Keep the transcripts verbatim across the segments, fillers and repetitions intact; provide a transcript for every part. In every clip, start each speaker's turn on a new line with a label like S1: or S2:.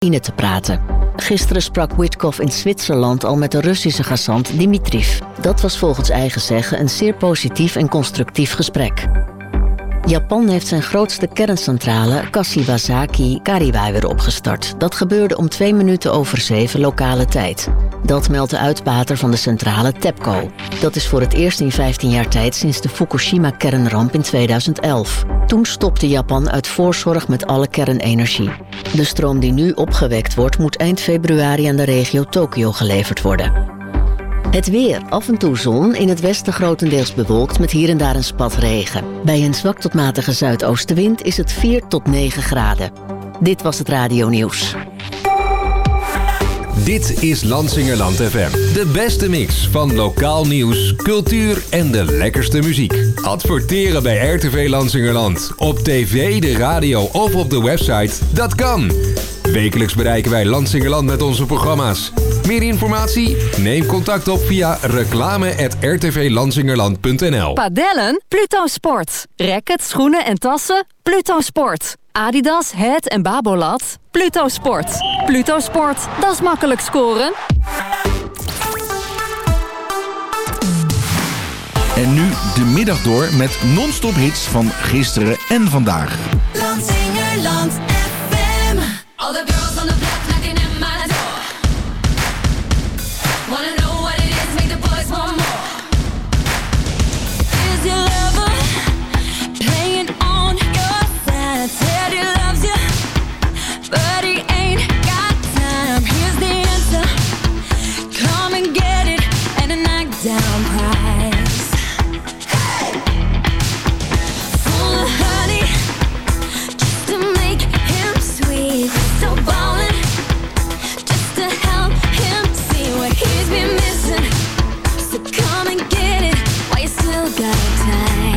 S1: Oekraïne te praten. Gisteren sprak Witkoff in Zwitserland al met de Russische gezant Dimitriev. Dat was volgens eigen zeggen een zeer positief en constructief gesprek. Japan heeft zijn grootste kerncentrale, Kashiwazaki Kariwa, weer opgestart. Dat gebeurde om twee minuten over zeven lokale tijd. Dat meldt de uitbater van de centrale TEPCO. Dat is voor het eerst in vijftien jaar tijd sinds de Fukushima-kernramp in tweeduizend elf. Toen stopte Japan uit voorzorg met alle kernenergie. De stroom die nu opgewekt wordt, moet eind februari aan de regio Tokio geleverd worden. Het weer. Af en toe zon, in het westen grotendeels bewolkt met hier en daar een spat regen. Bij een zwak tot matige zuidoostenwind is het vier tot negen graden. Dit was het Radio Nieuws.
S2: Dit is Lansingerland F M. De beste mix van lokaal nieuws, cultuur en de lekkerste muziek. Adverteren bij R T V Lansingerland. Op tv, de radio of op de website. Dat kan. Wekelijks bereiken wij Lansingerland met onze programma's. Meer informatie? Neem contact op via reclame at r t v lansingerland punt n l.
S3: Padellen? Pluto Sport. Rackets, schoenen en tassen? Pluto Sport. Adidas, Het en Babolat? Pluto Sport. Pluto Sport, dat is makkelijk scoren.
S4: En nu de middag door met non-stop hits van gisteren en vandaag.
S5: Lansingerland F M. All the girls on the block knocking at my door. Wanna know what it is, make the boys want more. Is your lover playing on your side? Said he loves you, but he ain't got time. Here's the answer, come and get it, and a knockdown prize. Hey! Full of honey, just to make him sweet. So ballin', just to help him see what he's been missing. So come and get it while you still got time.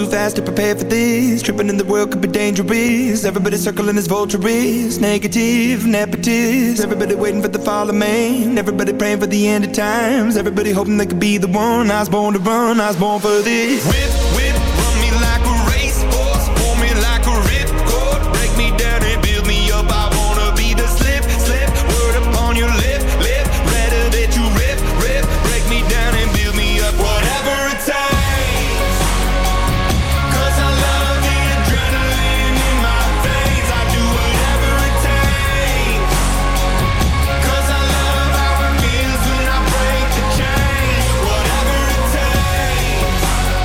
S6: fast to prepare for this. Tripping in the world could be dangerous. Everybody circling as vultures. Negative, nepotist. Everybody waiting for the fall of man. Everybody praying for the end of times. Everybody hoping they could be the one. I was born to run, I was born for this. Whip, whip, run me like a racehorse. Pull me like a ripcord. Break me down and build me up. I wanna be the slip, slip. Word upon your lip, lip. Rather that you rip, rip. Break me down and build me up. Whatever it takes. Cause I love the adrenaline in my veins. I do whatever it takes. Cause I love how it feels when I break the chains. Whatever it takes.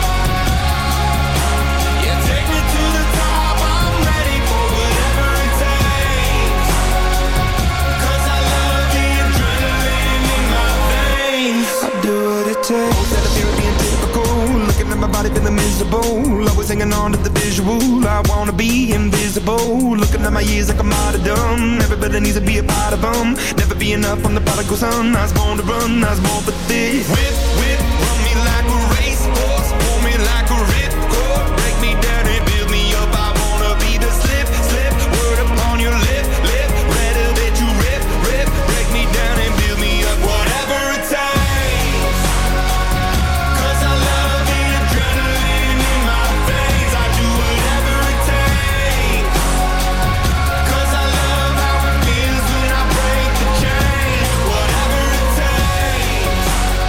S6: Yeah, take me to the top. I'm ready for whatever it takes. Cause I love the adrenaline in my veins. I do what it takes. Instead of fear being typical, looking at my body feeling miserable. Always hanging on to the visual. I wanna be invisible. Looking at my years like I'm martyrdom. Everybody needs to be a part of them. Never be enough on the prodigal son. I was born to run, I was born for this. Whip, whip, run me like a racehorse. Pull me like a ripcord. Break me down and build me up. I wanna be the slip, slip. Word upon your lip, lip. Rather that you rip, rip. Break me down and build me up. Whatever it takes. Cause I love the adrenaline in my veins. I do whatever it takes. Cause I love how it feels when I break the chains. Whatever it takes.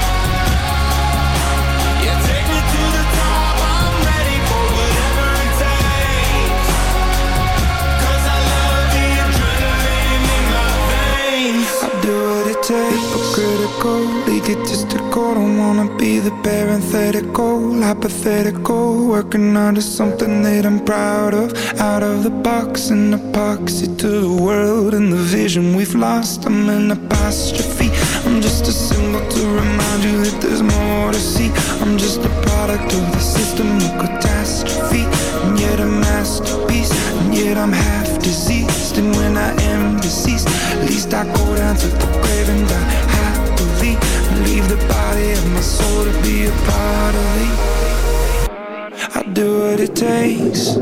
S6: Yeah, take me to the top. I'm ready for whatever it takes. Cause I love the adrenaline in my veins. I do what it takes, but critical, egotistical. Don't wanna be the parenthetical, hypothetical. Working on to something that I'm proud of. Out of the box, an epoxy to the world and the vision we've lost. I'm an apostrophe. I'm just a symbol to remind you that there's more to see. I'm just a product of the system of catastrophe, and yet a masterpiece. And yet I'm half diseased, and when I am deceased, at least I go down to the grave and die happily, and leave the body of my soul to be a part of me. I do what it takes.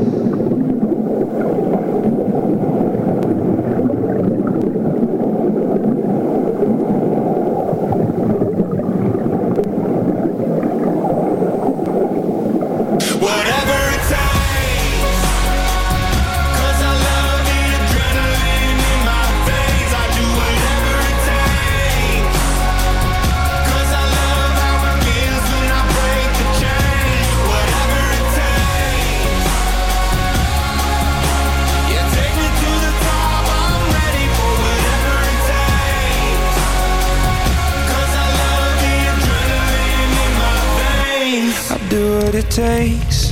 S6: Whatever it takes. Cause I love the adrenaline in my veins. I do whatever it takes. Cause I love how it feels when I break the chains. Whatever it takes. Yeah, take me to the top. I'm ready for whatever it takes. Cause I love the adrenaline in my veins. I do what it takes.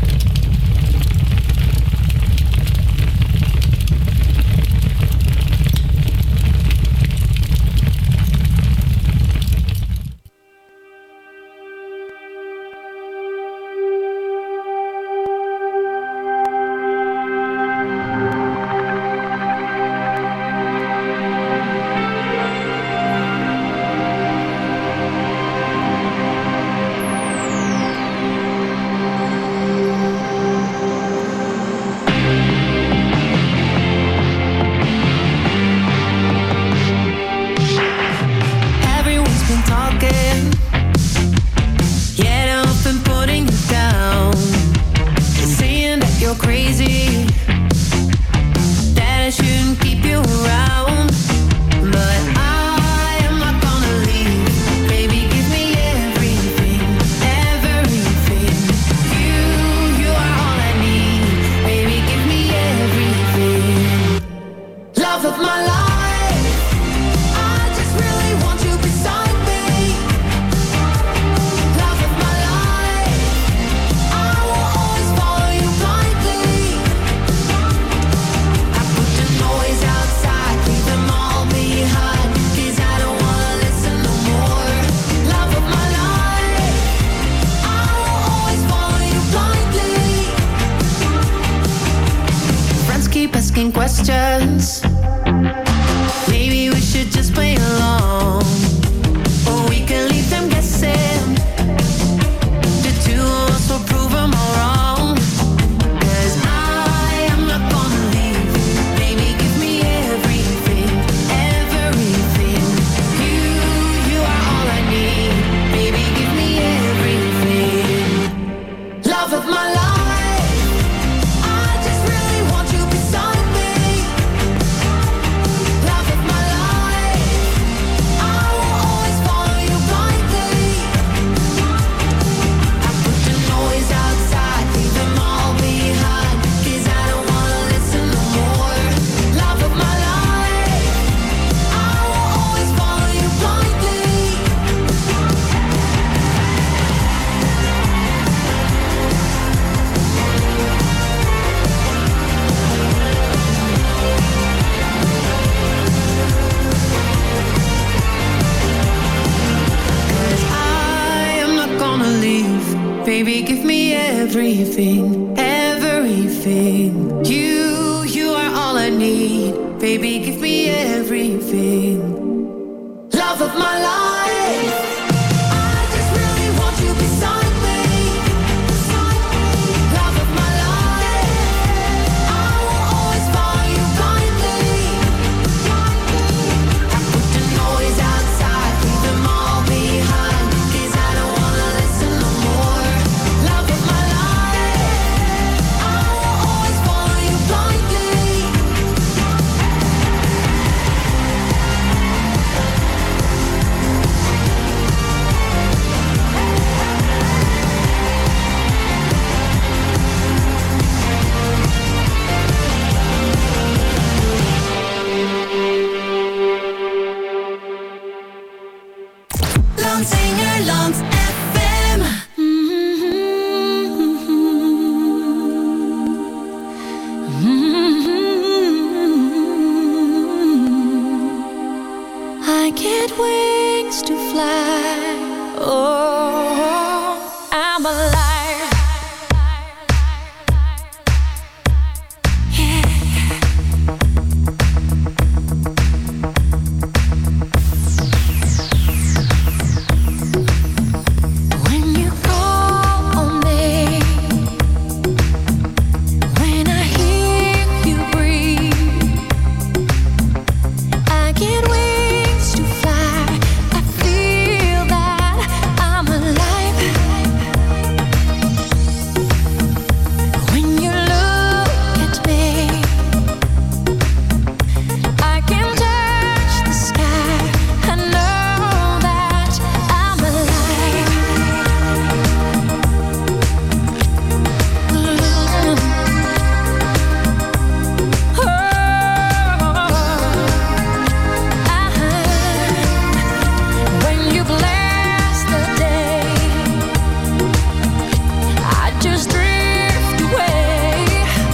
S5: Everyone's been talking, yet I've been putting you down. Saying that you're crazy, that I shouldn't keep you around. But I am not gonna leave. Baby, give me everything, everything. You, you are all I need. Baby, give me everything. Love of my life, I just really want you beside me. Love of my life, I will always follow you blindly. I put the noise outside, leave them all behind, 'cause I don't wanna listen no more. Love of my life, I will always follow you blindly. Friends keep asking questions. Maybe we should just play along, or we can leave them guessing. The two of us will prove them all wrong.
S7: Baby, give me everything, everything. You, you are all I need. Baby, give me everything. Love of my life, I just really want you beside me. Love of my life, I will always follow you blindly. I put the noise outside, leave them all behind, 'cause I don't wanna listen no more. Love of my life, I will always follow you blindly. Landsingerland F M. I get wings to fly. Oh, I'm alive. When you call on me, when I hear you breathe, I get wings to fly. I feel that I'm alive. When you look at me, I can touch the sky. I know that I'm alive. When you bless the day, I just drift away.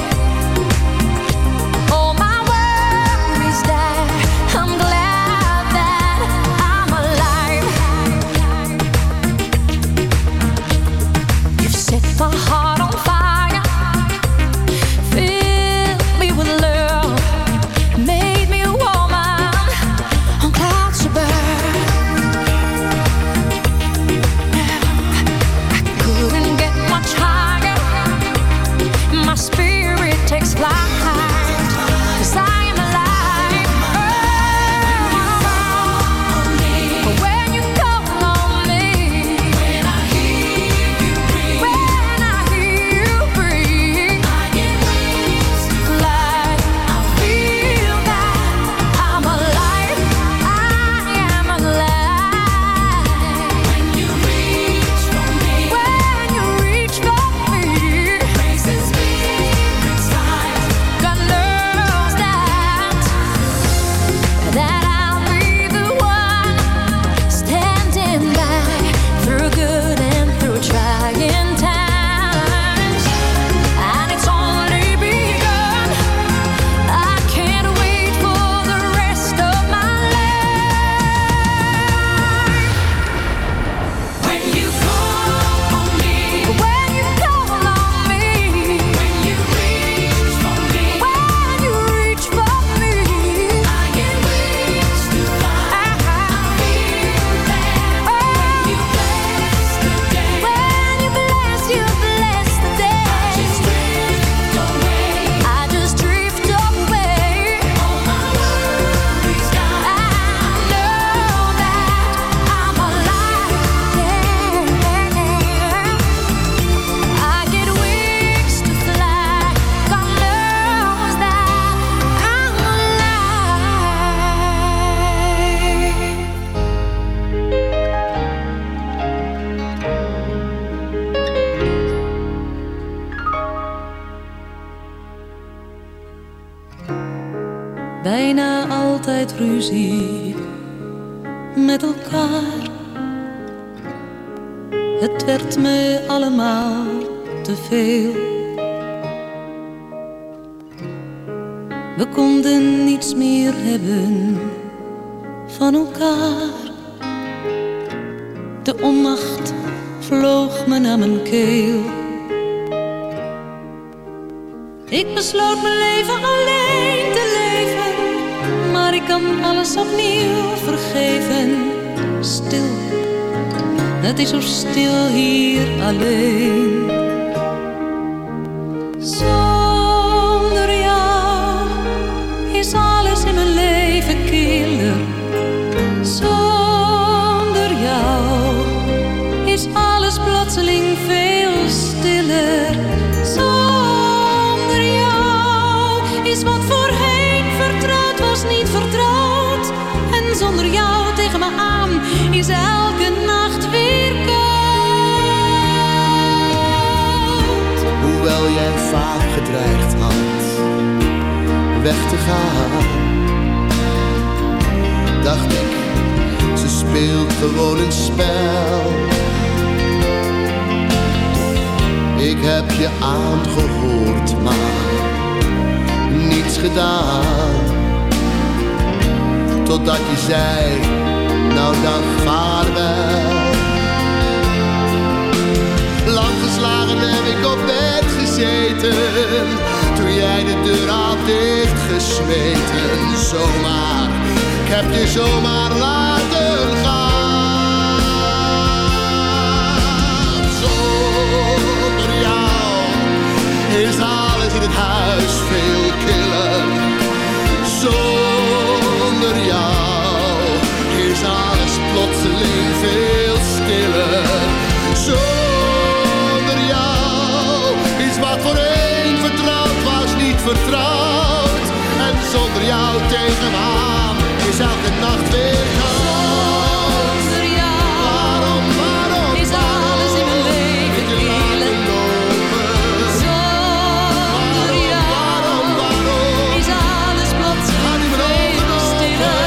S7: All my worries die. I'm glad that I'm alive. You've set my heart on fire, filled me with love, made me a woman on clouds above. I couldn't get much higher. My spirit takes flight, 'cause I am alive. Oh, when you call on me, when I hear you breathe, when I hear you breathe, I get wings to fly. I feel that I'm alive. I am alive. When you reach for me, when you reach for me, raises me inside. God knows that that I'll be the one standing by through good and through trying times. And it's only begun. I can't wait for the rest of my life. When you call on me, when you call on me, when you reach for me, when you reach for me, I get wings to fly. I feel that when you bless the day, when you bless, you bless the day, I just drift away. I just drift away. All my worries die. I know that I'm alive. Yeah. I get wings to fly. God knows that I'm alive.
S8: Bijna altijd ruzie met elkaar. Het werd me allemaal te veel. We konden niets meer hebben van elkaar. De onmacht vloog me naar mijn keel. Ik besloot mijn leven alleen te leven, maar ik kan alles opnieuw vergeven. Stil, het is zo stil hier alleen. Zonder jou is alles in mijn leven killer. Zonder jou is alles plotseling veel stiller. Zonder jou is wat voorheen vertrouwd was niet vertrouwd. En zonder jou tegen me aan is elke nacht weer koud.
S9: Hoewel jij vaak gedreigd had weg te gaan, dacht ik, ze speelt gewoon een spel. Ik heb je aangehoord, maar niets gedaan. Totdat je zei, nou dan vaarwel. Lang geslagen heb ik op bed gezeten, toen jij de deur had dichtgesmeten. Zomaar, ik heb je zomaar laten gaan. Zonder jou is alles in het huis veel killer. Zonder jou is alles plotseling veel stiller. Zonder jou is wat voorheen vertrouwd was niet vertrouwd. En zonder jou tegen me aan is elke nacht weer koud.
S8: Zonder jou
S9: waarom, waarom,
S8: is alles in mijn leven killer. Zonder jou
S9: waarom, waarom,
S8: is alles plotseling veel stiller.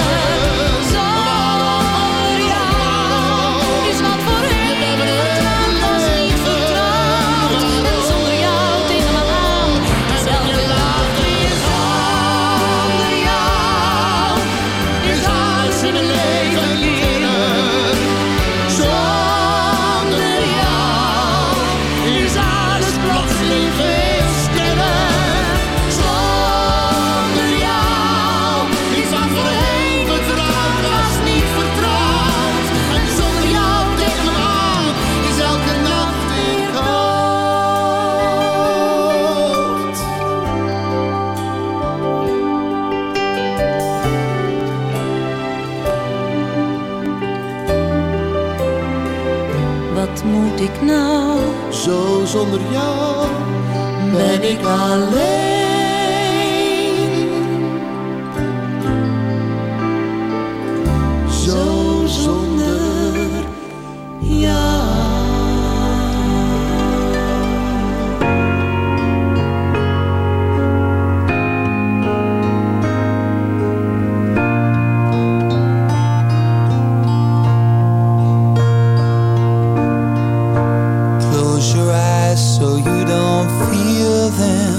S8: Zonder jou is wat voorheen vertrouwd was niet vertrouwd. En zonder jou tegen me aan is elke nacht weer koud. Zonder jou is alles in mijn leven killer. Zonder jou is alles plotseling veel stiller. Zonder jou is wat voorheen vertrouwd was niet vertrouwd. En zonder jou tegen me aan is elke nacht weer koud. Wat moet ik nou?
S9: Zo zonder jou
S8: Ben ik alleen?
S9: zo zonder
S8: Ja.
S6: Close your eyes so you don't feel them.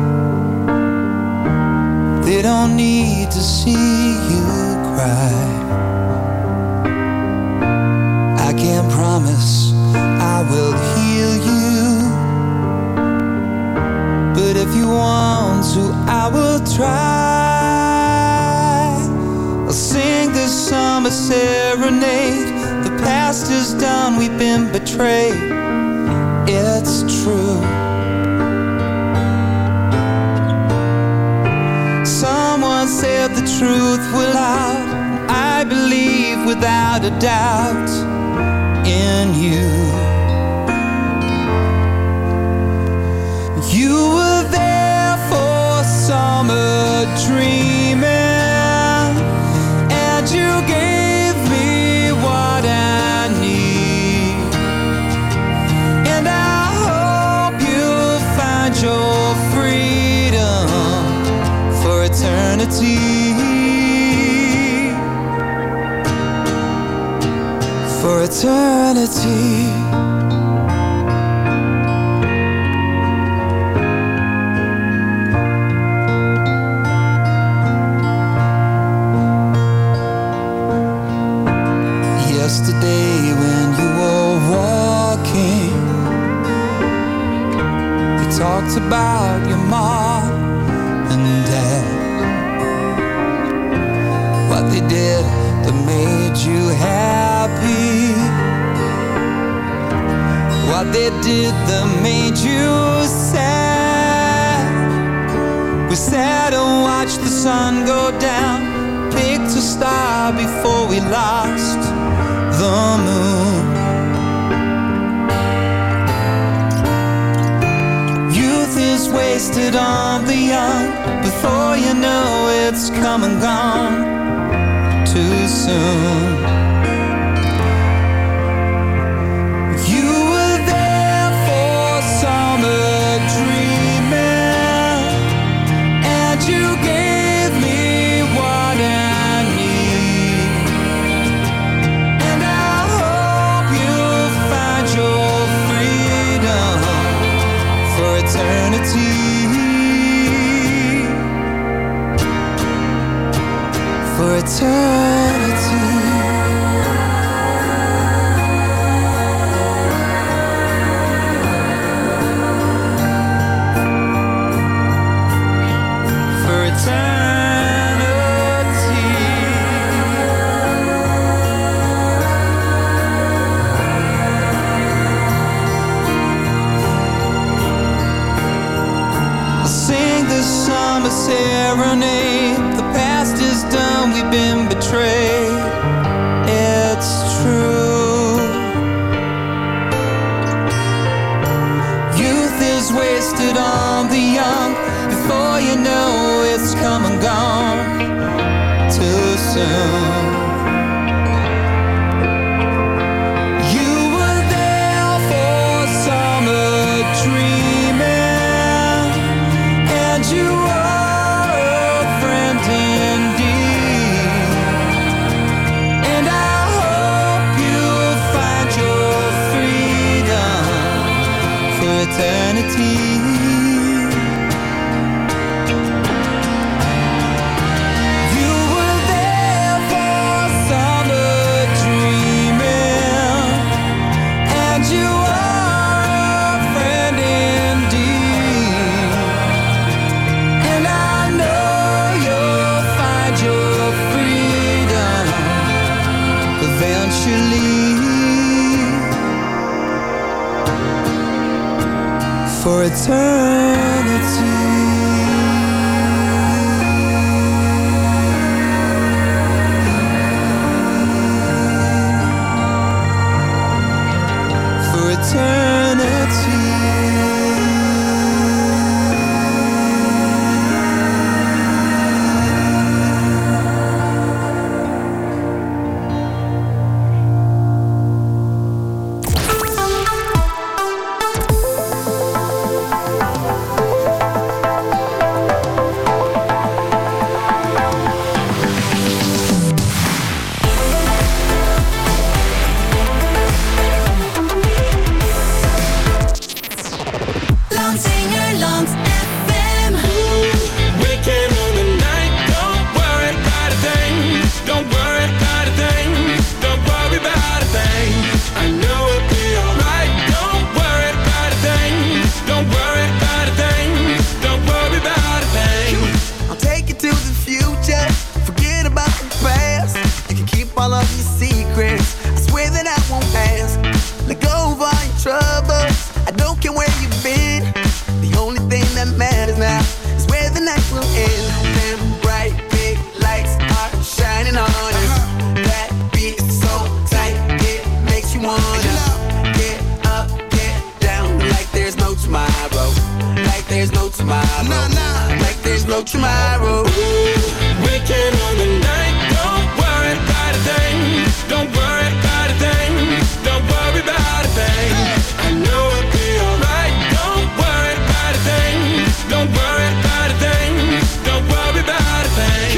S6: They don't need to see you cry. I can't promise I will heal you, but if you want to, I will try. I'll sing this summer serenade. The past is done, we've been betrayed. It's true. Someone said the truth will out. I believe without a doubt in you. You were there for summer dreaming, and you gave me what I need. And I hope you'll find your freedom for eternity. For eternity. Yesterday when you were walking
S10: that made you happy? What they did that made you sad? We sat and watched the sun go down, picked a star before we lost the moon. Youth is wasted on the young, before you know it's come and gone too soon. You were there for summer dreaming, and you gave me what I need. And I hope you'll find your freedom for eternity. For eternity. For eternity. I'll sing this summer serenade. The past is done, we've been betrayed. It's true. Youth is wasted on the young, before you know it's come and gone too soon. You were there for summer dreaming, and you are a friend indeed. And I hope you'll find your freedom for eternity. You were there for summer dreaming, and you are a friend indeed. And I know you'll find your freedom eventually. For eternity. For eternity.
S5: Lansingerland F M.
S6: Weekend on the night, don't worry about a thing. Don't worry about a thing. Don't worry about a thing. I know it'll be alright. Don't worry about a thing. Don't worry about a thing. Don't worry about a thing.
S11: I'll take you to the future. Forget about the past. You can keep all of your secrets. I swear that I won't ask. Let go of all your troubles. I don't care where you've been. The only thing that matters now is where the night will end. Them bright big lights are shining on us. That beat is so tight, it makes you wanna get up, get down, like there's no tomorrow. Like there's no tomorrow. Like there's no tomorrow.
S6: Weekend on the night, don't worry about a thing. Don't worry about a thing. Don't worry about a thing. I know it'll be alright. Don't worry about a thing. Don't worry about a thing. Don't worry about a thing.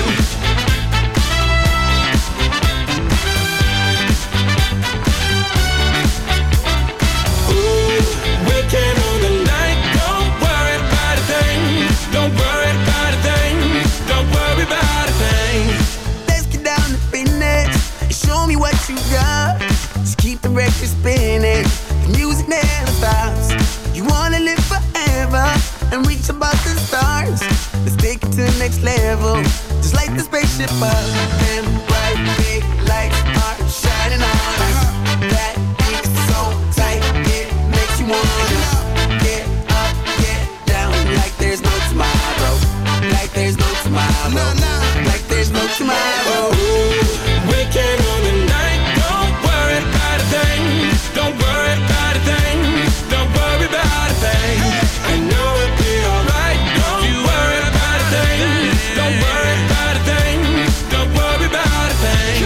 S6: Ooh, weekend on the night, don't worry about a thing. Don't worry about a thing. Don't worry about a thing.
S11: Let's get down to business and show me what you got. Just keep the record spinning. The music never stops. You wanna live forever and reach above the stars. Let's take it to the next level. level. Just like the spaceship up and bright big lights are shining on us. That beat so tight, it makes you wanna get up, get down, like there's no tomorrow, like there's no tomorrow, like there's no tomorrow.
S6: We came on the night, don't worry about a thing, don't worry about a thing, don't worry about a thing. I know it'll be alright, don't you worry about a thing, don't worry about a thing, don't worry about a thing.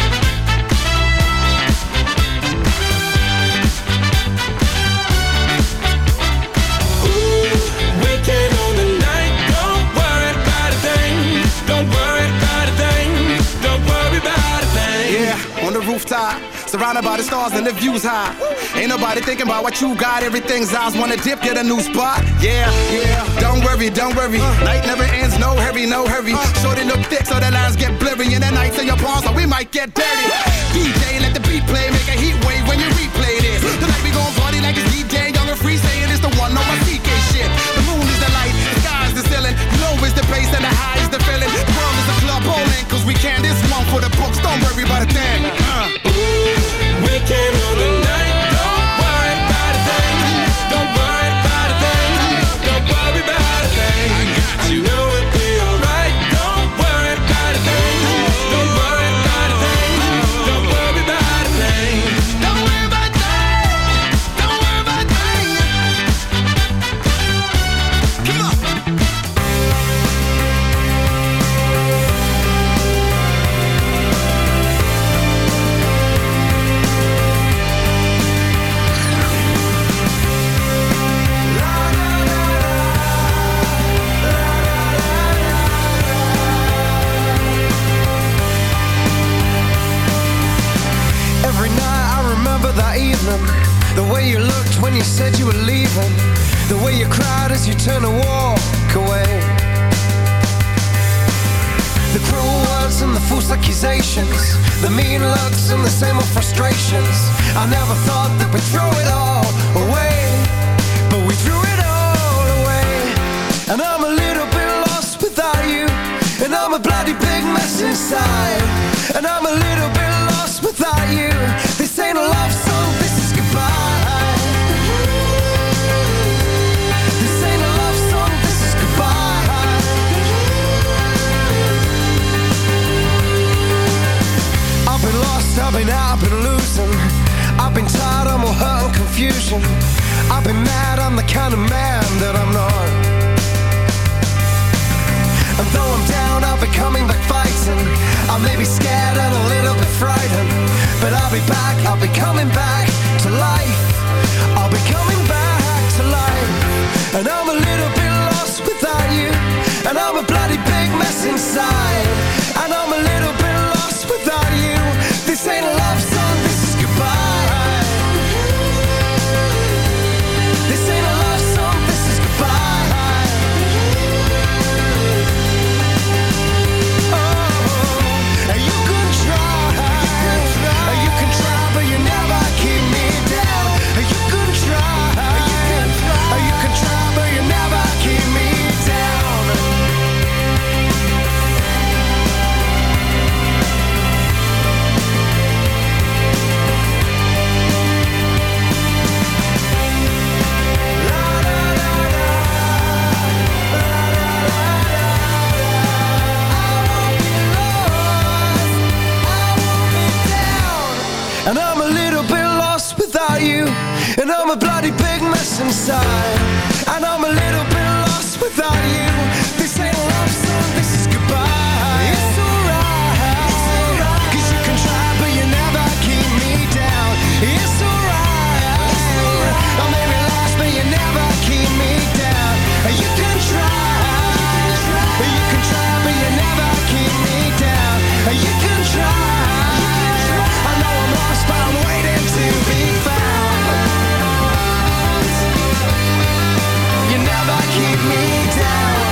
S6: Ooh, we came on the night, don't worry about a thing, don't worry about a thing, don't worry about a thing.
S11: Yeah, on the rooftop, surrounded by the stars and the views high. Ain't nobody thinking about what you got. Everything's eyes wanna dip, get a new spot. Yeah, yeah. Don't worry, don't worry. Uh, Night never ends, no hurry, no hurry. Uh, Shorty look thick, so the lines get blurry. And the nights in your palms, so we might get dirty. D J, let the beat play, make a heat wave when you replay this. Tonight we gon' party like it's D J, young and free, saying it's the one on my C K shit. The moon is the light, the sky is the ceiling. Low is the bass and the high is the feeling. The world is a club bowling, cause we can. This one for the books, don't worry about a thing. Uh.
S6: We came on the night, don't worry about a thing, don't worry about a thing, don't worry about a thing. You know it'll be alright, don't worry about a thing, don't worry about a thing, don't worry about a thing.
S11: Don't worry about a thing, don't worry about a thing. Come on.
S12: Every night I remember that evening, the way you looked when you said you were leaving, the way you cried as you turned to walk away, the cruel words and the false accusations, the mean looks and the same old frustrations. I never thought that we'd throw it all away, but we threw it all away. And I'm a little bit lost without you, and I'm a bloody big mess inside. And I'm a little bit lost without you. This ain't a love song, this is goodbye. This ain't a love song, this is goodbye. I've been lost, I've been out, I've been losing. I've been tired, I'm all hurt and confusion. I've been mad, I'm the kind of man that I'm not. And though I'm down, I'll be coming back fighting. I may be scared and a little bit frightened, but I'll be back, I'll be coming back to life. I'll be coming back to life. And I'm a little bit lost without you, and I'm a bloody big mess inside. And I'm a little bit lost without you. This ain't a love song, this is goodbye. This ain't a love song, this is goodbye. And I'm a little bit lost without you, and I'm a bloody big mess inside. And I'm a little bit lost without you. This ain't a love song, this is goodbye. It's alright, cause you can try but you never keep me down. It's alright, I may be lost but you never keep me down. You can try, you can try but you never keep me down. You can try, I know I'm lost but I'm waiting to be found. You never keep me down.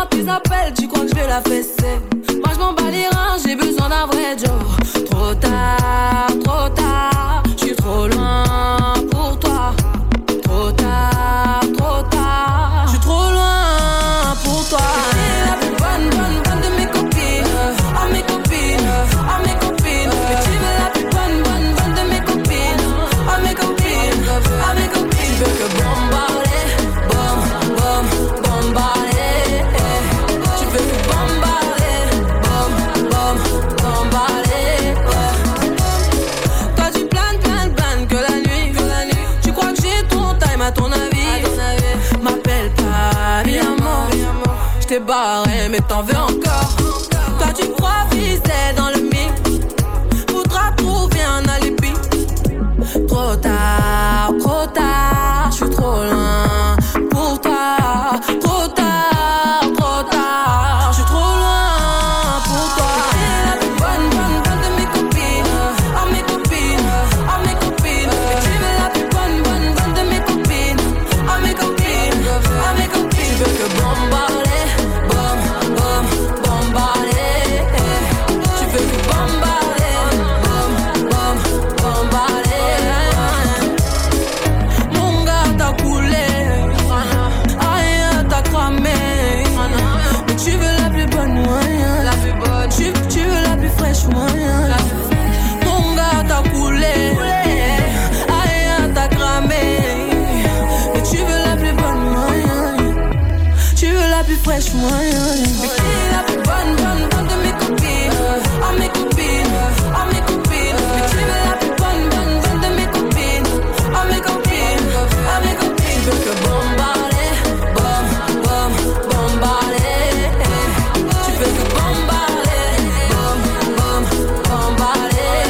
S7: tes appels, tu crois que je vais la fesser. Moi je m'en bats les reins, j'ai besoin d'un vrai Joe. Trop tard, trop tard, je suis trop loin pour toi. Trop tard, trop tard, je suis trop loin pour toi. T'es la plus bonne, bonne, bonne de mes copines. Oh mes copines, oh mes copines. Mais tu veux la plus bonne, bonne, bonne de mes copines. Oh mes copines, oh mes copines. Tu veux que bombarder, bom, bom, bombarder. Tu veux que bombarder, bom, bom, bombarder. Toi tu planes, planes, planes que la nuit, que la nuit. Tu crois que j'ai ton time à ton avis, m'appelle pas mi amor. J't'ai barré mais t'en veux encore. Toi tu crois viser dans le mix. Faudra trouver un alibi. Trop tard, trop tard, j'suis trop loin pour toi. Trop tard, trop tard, j'suis trop loin pour toi. T'es la plus bonne, bonne, bonne de mes copines. Oh mes copines, oh mes copines. Mais tu veux la plus bonne, bonne, bonne de mes copines. Oh mes copines, oh mes copines. Tu veux que bombarder, bom, bom, bombarder. Tu veux que bombarder, bom, bom, bombarder. Mon gars t'as coulé, aïe t'as cramé. Mais tu veux la plus bonne moyen, la plus bonne. Tu, tu veux la plus fraîche moyen. Mon gars t'as coulé, aïe t'as cramé. Mais tu veux la plus bonne moyen. Tu veux la plus fraîche moyen. Mais qui est la plus bonne, bonne, bonne de mes copines? Oh mes copines, oh mes copines. Mais tu veux la plus bonne, bonne, bonne de mes copines? Oh mes copines, oh mes copines. Tu veux que bombarder, bom, bom, bombarder. Tu veux que bombarder, bom, bom, bombarder.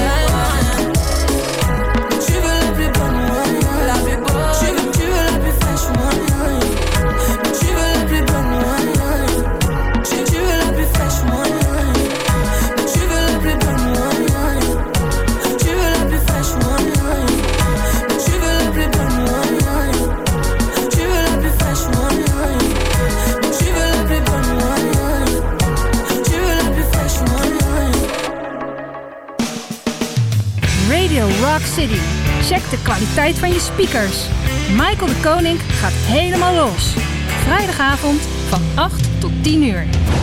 S7: Mais tu veux la plus bonne moyen, la plus bonne. Tu veux, tu veux la plus fraîche moyen. Mais tu veux la plus bonne moyen. Tu, tu veux la plus fraîche moyen. Mais tu veux la plus bonne moyen. Tu veux la plus fraîche moyen. Mais tu veux la plus bonne moyen. Tu veux la plus fraîche moyen. Mais tu veux la plus bonne moyen. Tu veux la plus fraîche moyen.
S13: Radio Rock City. Check de kwaliteit van je speakers. Michael de Koning gaat helemaal los. Vrijdagavond van acht tot tien uur.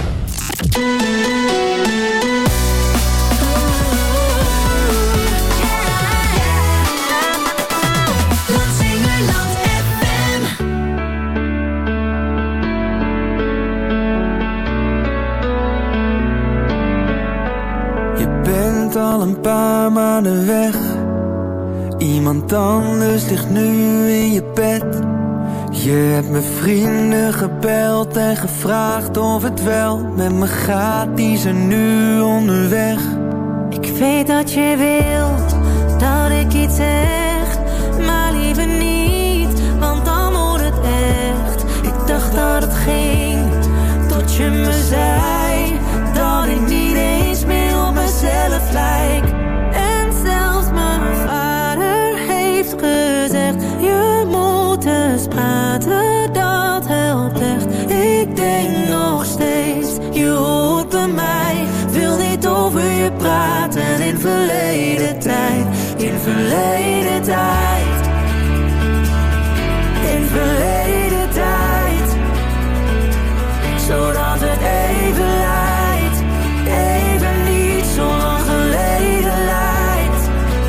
S5: Lansingerland F M.
S10: Je bent al een paar maanden weg. Iemand anders ligt nu in je bed. Je hebt mijn vrienden gebeld en gevraagd of het wel met me gaat. Die zijn nu onderweg.
S14: Ik weet dat je wilt dat ik iets zeg, maar liever niet, want dan wordt het echt. Ik dacht dat het ging, tot je me zei dat ik niet eens meer op mezelf lijk. En zelfs mijn vader heeft gezegd, je moet eens praten, dat helpt echt. Ik denk nog steeds, je hoort bij mij, wil niet over je praten. In verleden tijd, in verleden tijd, in verleden tijd, zodat het even lijkt, even niet zo lang geleden lijkt.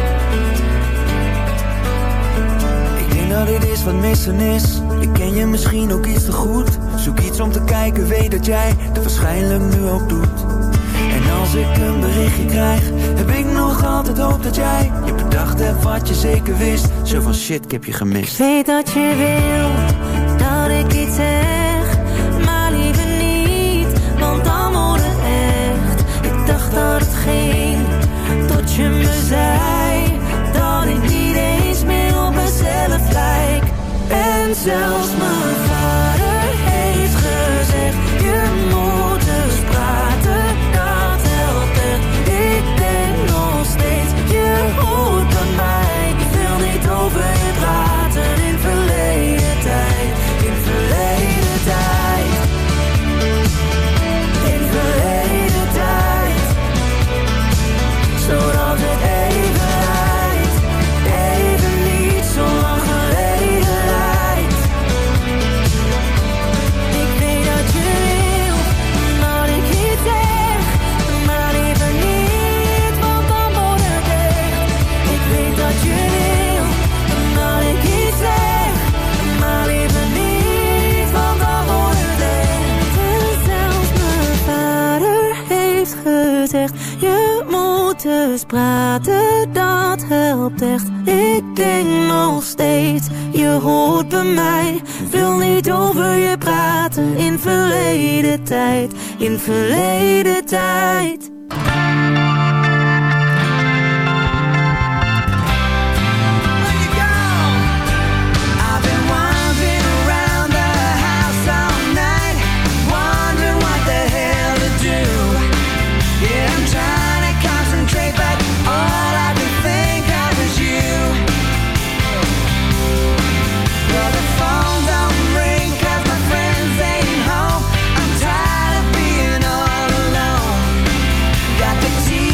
S10: Ik denk dat dit is wat missen is. Ik ken je misschien ook iets te goed. Zoek iets om te kijken, weet dat jij het waarschijnlijk nu ook doet. En als ik een berichtje krijg, heb ik nog altijd hoop dat jij je bedacht hebt wat je zeker wist. Zo van shit, ik heb je gemist.
S14: Ik weet dat je wil dat ik iets zeg, maar liever niet, want dan wordt het echt. Ik dacht dat het ging, tot je me zei dat ik niet eens meer op mezelf lijk. En zelfs mijn vader heeft gezegd, je moet eens praten, dat helpt echt. Ik denk nog steeds, je hoort bij mij. Ik wil niet over je praten, in verleden tijd, in verleden tijd. zegt, je moet eens praten, dat helpt echt. Ik denk nog steeds, je hoort bij mij. Wil niet over je praten, in verleden tijd, in verleden tijd.
S10: Got the tea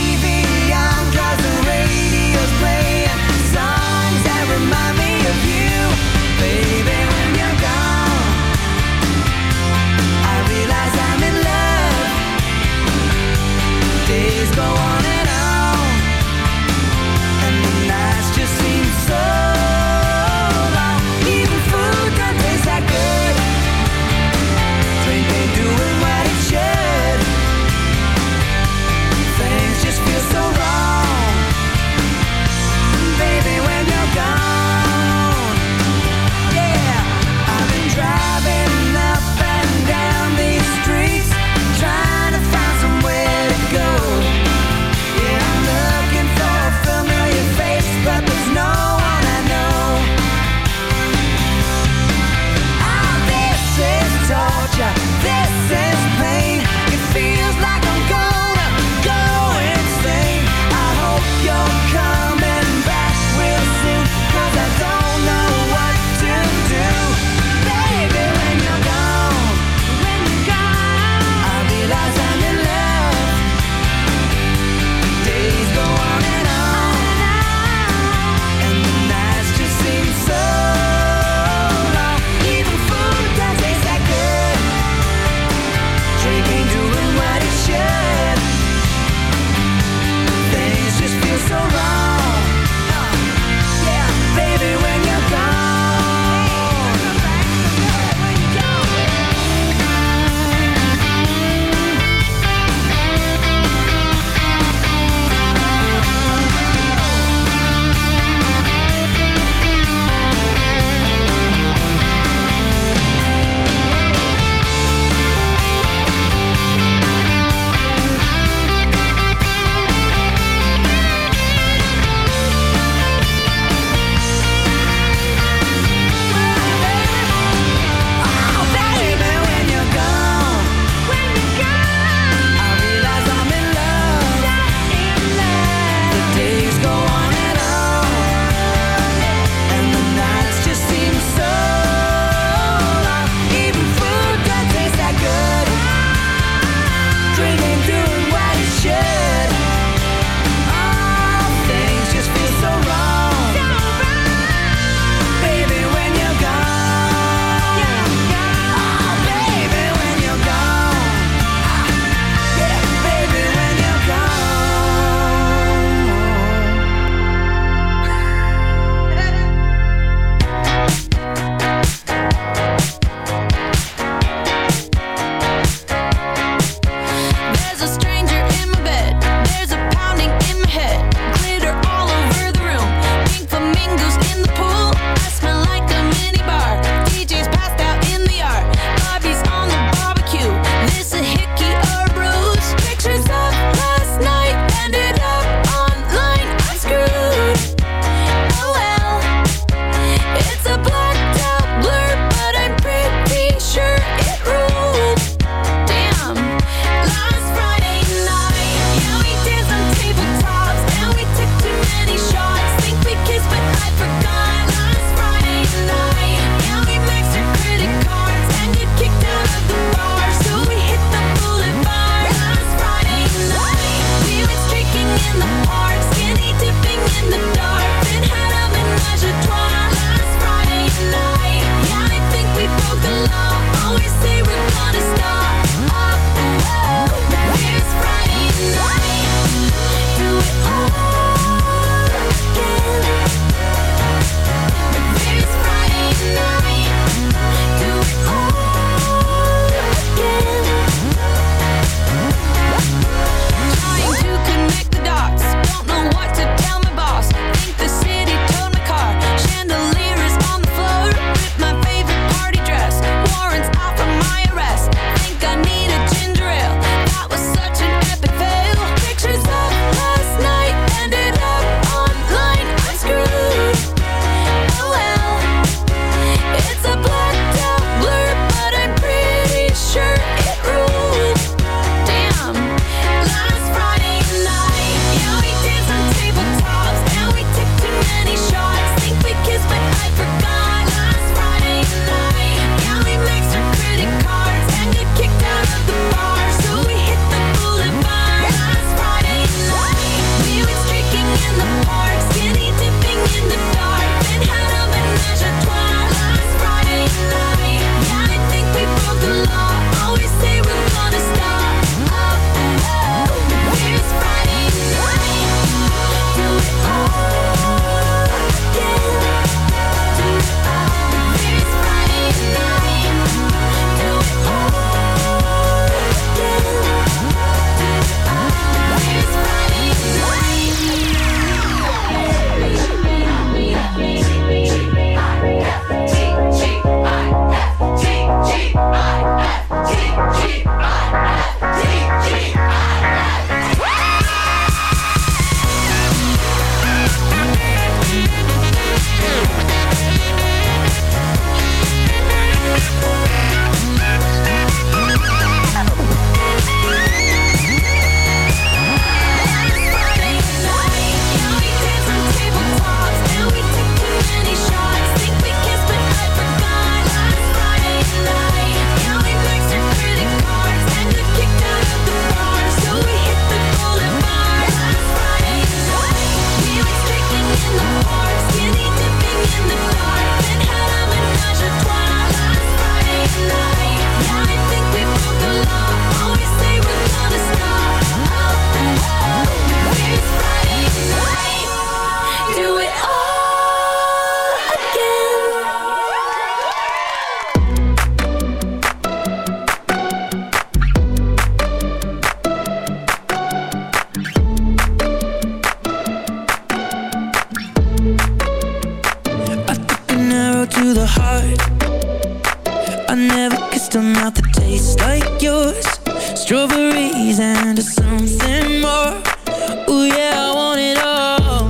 S10: strawberries and something more. Ooh yeah, I want it all.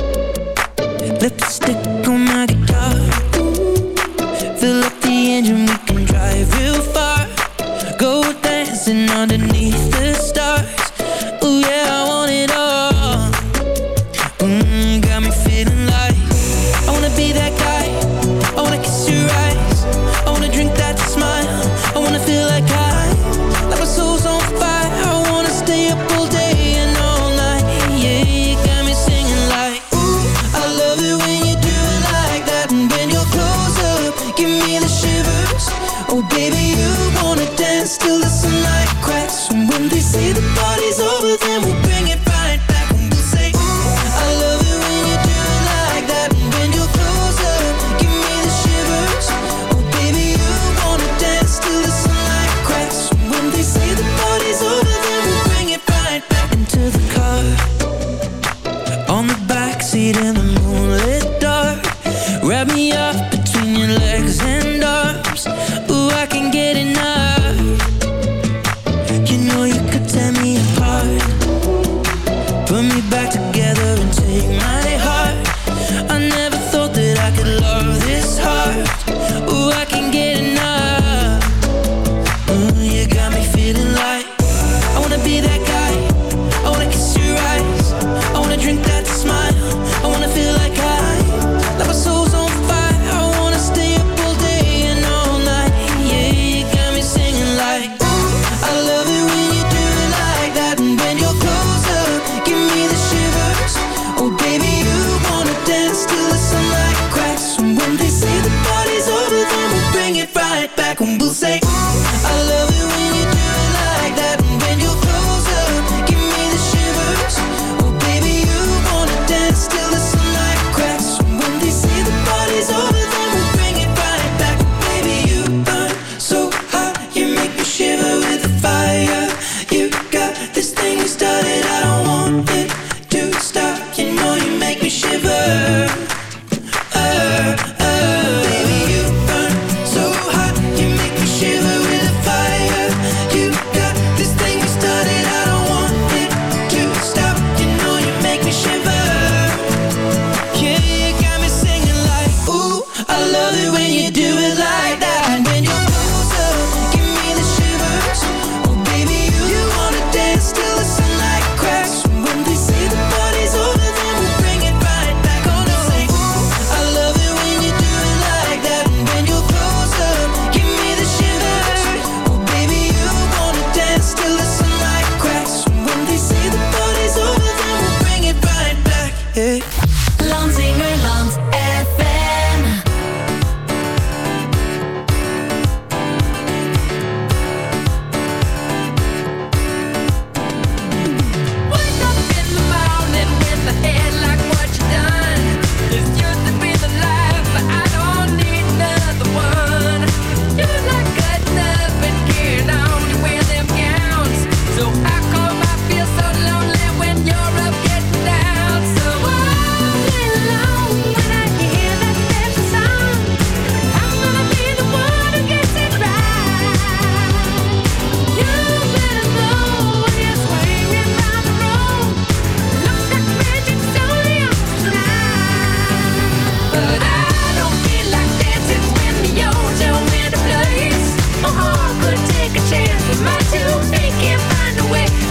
S10: Lipstick on my guitar. Fill up the engine, we can drive real far. Go dancing underneath the stars. Ooh yeah, I want it all. Mm, got me feeling like I wanna be that guy. I wanna kiss your eyes. I wanna drink that smile. I wanna feel like I, like my soul's on fire. I wanna stay up all day and all night. Yeah, you got me singing like, ooh, I love it when you do it like that. And when you're close up, give me the shivers. Oh baby, you wanna dance till the sunlight cracks. And when they say the party's over, then we'll bring it right back. And we'll say, ooh, I love it when you do it like that. And when you're close up, give me the shivers. Oh baby, you wanna dance till the sunlight cracks. And when they say the party's over, then we'll bring it right back. Into the car, on the backseat in the moonlit dark. Wrap me up between your legs and arms. Ooh, I can get enough. You know you could tear me apart. Put me back together and take my heart. I never thought that I could love this hard. Ooh, I can get enough. Ooh, you got me feeling like I wanna be that guy. I wanna kiss your eyes. I wanna drink that smile. I wanna feel like I, like my soul's on fire. I wanna stay up all day and all night. Yeah, you got me singing like, ooh, I love it when you do it like that. And when you're close up, give me the shivers. Oh baby, you wanna dance till the sunlight cracks. And when they say the party's over, then we'll bring it right back. And we'll say, ooh, I love it when you do it like that. And when you're close up, give me the shivers. Oh baby, you wanna dance till the sunlight cracks. And when they say the party's over, then we'll bring it right back. Baby, you burn so hot, you make me shiver with the fire. You got this thing you started, I don't want it to stop. You know you make me shiver. Uh, uh, baby, you burn so hot, you make me shiver with the fire. You got this thing you started, I don't want it to stop. You know you make me shiver. Yeah, you got me singing like, ooh, I love it when you do it like that. And when you're close up, give me the shivers. Oh baby, you, you wanna dance till the sunlight cracks. And when they say the party's over, then we'll bring it right back. Oh no, say, ooh, I love it when you do it like that. And when you're close up, give me the shivers. Oh baby, you wanna dance till the sunlight cracks. And when they say the party's over, then we'll bring it right back. Yeah.
S5: Landsingerland F M.
S7: Wake up in the morning with a head like what you done. This used to be the life, but I don't need another one. You like cutting up and carrying on, you wear them gowns. So how come I feel so lonely when you're up getting down? So all day long when I hear that special song, I'm gonna be the one who gets it right. You better know when you're swinging down the road, looks like magic's only on tonight. But I don't feel like dancing when the ocean in a place. My heart could take a chance, but my two feet can't find a way.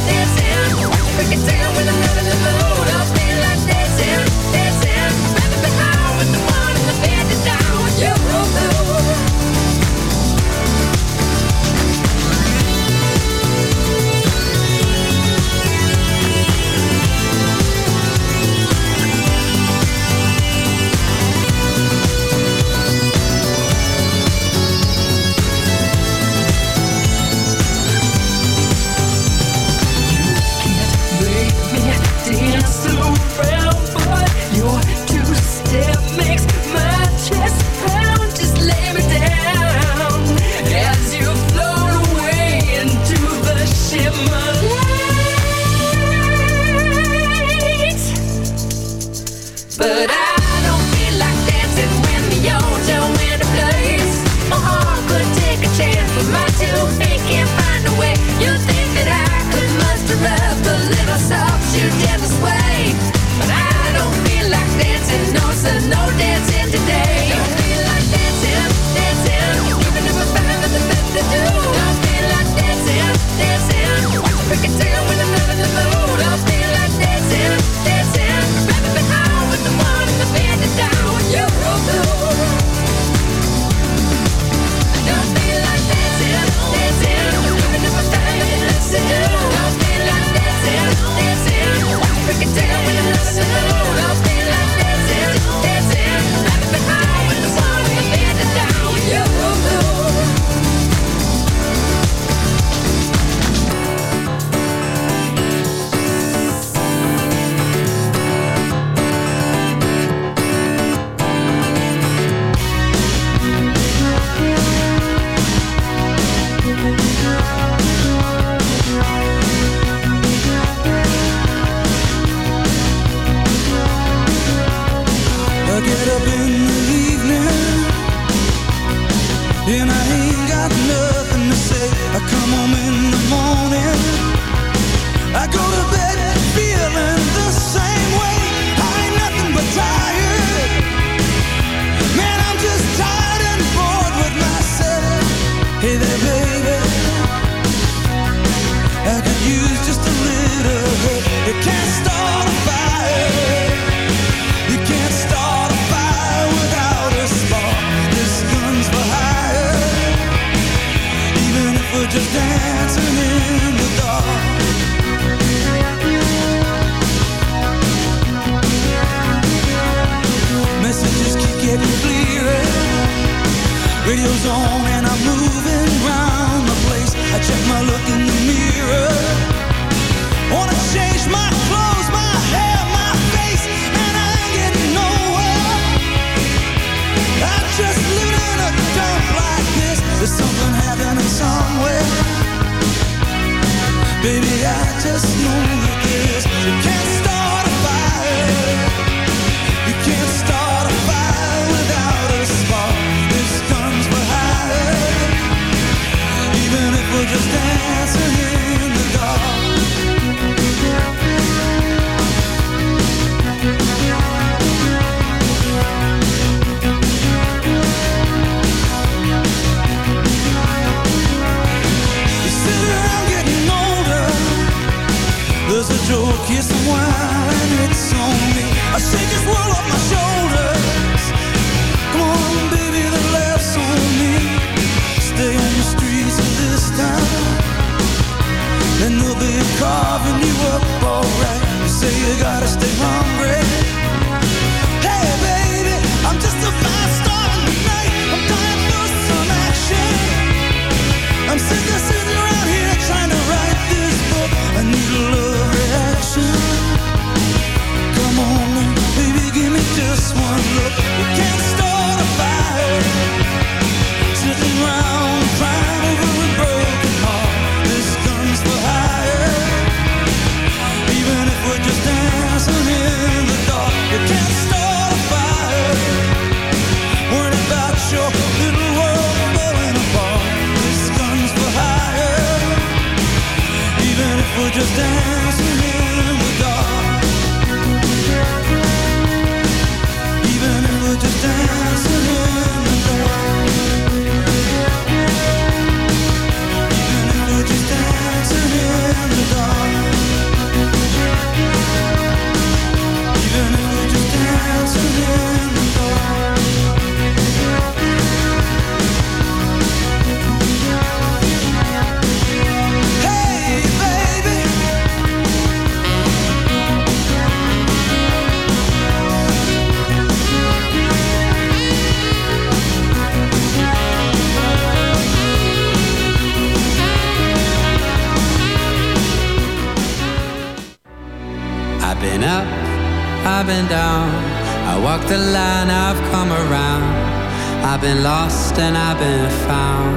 S5: dancing. Break it down when I'm not in the mood. I feel like dancing, dancing. Baby, be high with the one and the bend it down with you. Dance around, but your two-step makes my chest pound. Just lay me down as you float away into the shimmer light. But I don't feel like dancing when the ozone in a place. My heart could take a chance, but my two feet can't find a way. You think that I could muster up a little soft shoe dance way, but I don't feel like dancing. No, so no dancing today. Don't feel like dancing, dancing. Even if I find nothing better to do. Don't feel like dancing, dancing. Break it down when I'm not in the mood. Don't feel like dancing, dancing. Baby, be high with the one and the bend it down with you. I don't feel like dancing, dancing. Even if I find nothing else to do. Don't feel like dancing, dancing. Break it down when I'm not in the mood. Don't feel like dancing, dancing. Baby, be high with the one and the bend it down with you.
S10: I get up in the evening and I ain't got nothing to say. I come home in the morning, I go to bed feeling the same way. I ain't nothing but tired. Man, I'm just tired and bored with myself. Hey there, baby, I could use just a little help. You can't start a fire. You can't start a fire without a spark. This gun's for hire. Even if we're just dancing in the dark. Messages keep getting clearer. Radio's on and I'm moving round the place. I check my look in the mirror. Wanna change my clothes, my hair, my face, and I ain't getting nowhere. I'm just living in a dump like this. There's something happening somewhere. Baby, I just know that this. You can't start a fire. You can't start a fire without a spark. This gun's for hire. Even if we're just dancing in the dark. There's a joke, here's some wine, it's on me. I shake this world off my shoulders. Come on, baby, the laughs on me. Stay on the streets of this town, and they'll be carving you up alright. You say you gotta stay hungry. Hey, baby, I'm just a fast star in the night. I'm dying for some action. I'm sick of sitting around here trying to write this book. I need a love reaction. Come on now, baby, give me just one look. You can't start a fire sitting around crying over a broken heart. This gun's for hire. Even if we're just dancing in the dark, you can't start a fire worrying about your little world falling apart. This gun's for hire. Even if we're just dancing in the dark. Even if we're just dancing in the dark. Even if we're just dancing in the dark. been up, I've been down. I walked the line, I've come around. I've been lost and I've been found.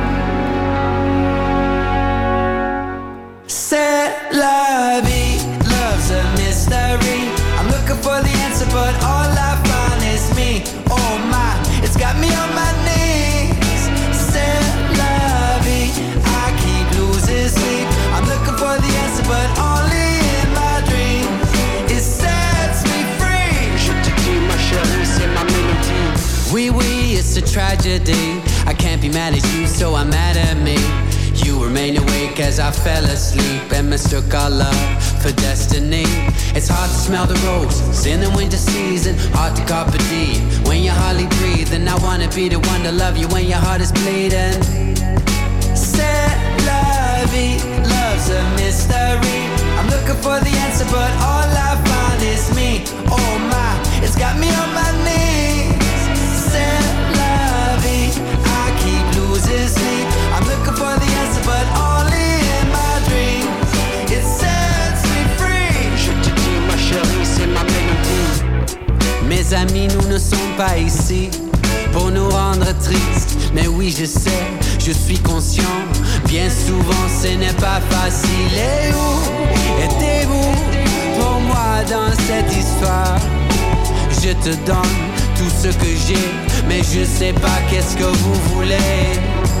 S10: C'est la vie, love's a mystery. I'm looking for the answer, but all I find is me. Oh my, it's got me on my knees. C'est la vie, I keep losing sleep. I'm looking for the answer, but only in my dreams. It sets me free. Je te dis, ma chérie, c'est ma mélodie. Oui, oui, it's a tragedy. I can't be mad at you, so I'm mad at me. You remain awake as I fell asleep and mistook our love for destiny. It's hard to smell the roses in the winter season, hard to carpe diem when you're hardly breathing. I wanna be the one to love you when your heart is bleeding. C'est la vie, love's a mystery. I'm looking for the answer, but all I find is me. Oh my, it's got me on my knees. C'est la vie, I keep losing sleep. I'm looking for the answer, but only in my dreams. It sets me free. Je te dis, ma chérie, c'est ma mélodie. Mes amis, nous ne sommes pas ici pour nous rendre tristes. Mais oui, je sais, je suis conscient. Bien souvent, ce n'est pas facile. Et où étiez-vous pour moi dans cette histoire? Je te donne tout ce que j'ai, mais je sais pas qu'est-ce que vous voulez.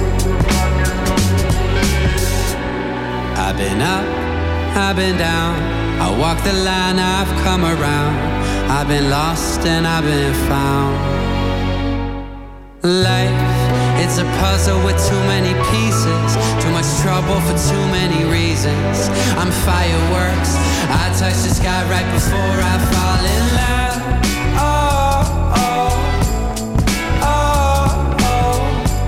S10: I've been up, I've been down. I walk the line, I've come around. I've been lost and I've been found. Life, it's a puzzle with too many pieces. Too much trouble for too many reasons. I'm fireworks, I touch the sky right before I fall in love. Oh, oh, oh, oh,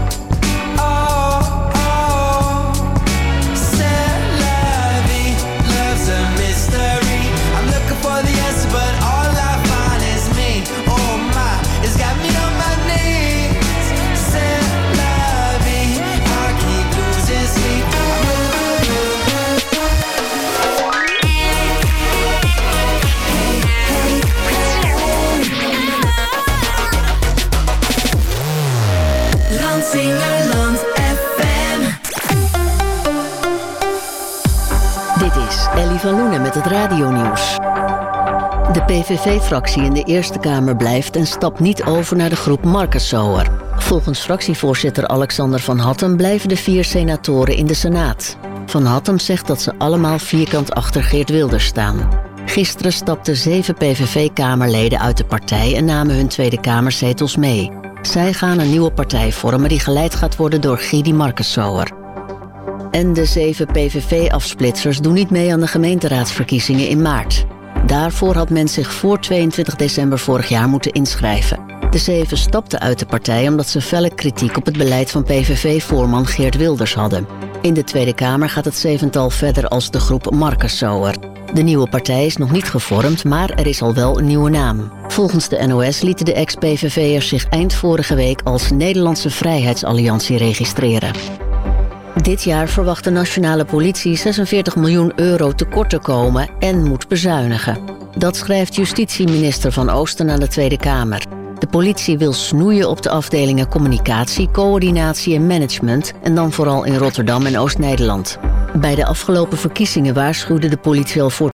S10: oh, oh. C'est la vie, love's a mystery. I'm looking for the answer, but all I find is me. Oh my, it's got me on my knees. C'est la vie, I keep losing sleep.
S14: Landsingerland F M.
S1: Dit is Ellie van Loenen met het radionieuws. De P V V-fractie in de Eerste Kamer blijft en stapt niet over naar de groep Marcus-Sauer. Volgens fractievoorzitter Alexander van Hattem blijven de vier senatoren in de Senaat. Van Hattem zegt dat ze allemaal vierkant achter Geert Wilders staan. Gisteren stapten zeven P V V-kamerleden uit de partij en namen hun Tweede Kamerzetels mee. Zij gaan een nieuwe partij vormen die geleid gaat worden door Gidi Marcus-Sauer. En de zeven P V V-afsplitsers doen niet mee aan de gemeenteraadsverkiezingen in maart. Daarvoor had men zich voor tweeëntwintig december vorig jaar moeten inschrijven. De zeven stapten uit de partij omdat ze felle kritiek op het beleid van P V V-voorman Geert Wilders hadden. In de Tweede Kamer gaat het zevental verder als de groep Marcus-Sauer. De nieuwe partij is nog niet gevormd, maar er is al wel een nieuwe naam. Volgens de N O S lieten de ex-P V V'ers zich eind vorige week als Nederlandse Vrijheidsalliantie registreren. Dit jaar verwacht de nationale politie zesenveertig miljoen euro tekort te komen en moet bezuinigen. Dat schrijft justitieminister Van Oosten aan de Tweede Kamer. De politie wil snoeien op de afdelingen communicatie, coördinatie en management en dan vooral in Rotterdam en Oost-Nederland. Bij de afgelopen verkiezingen waarschuwde de politie al voor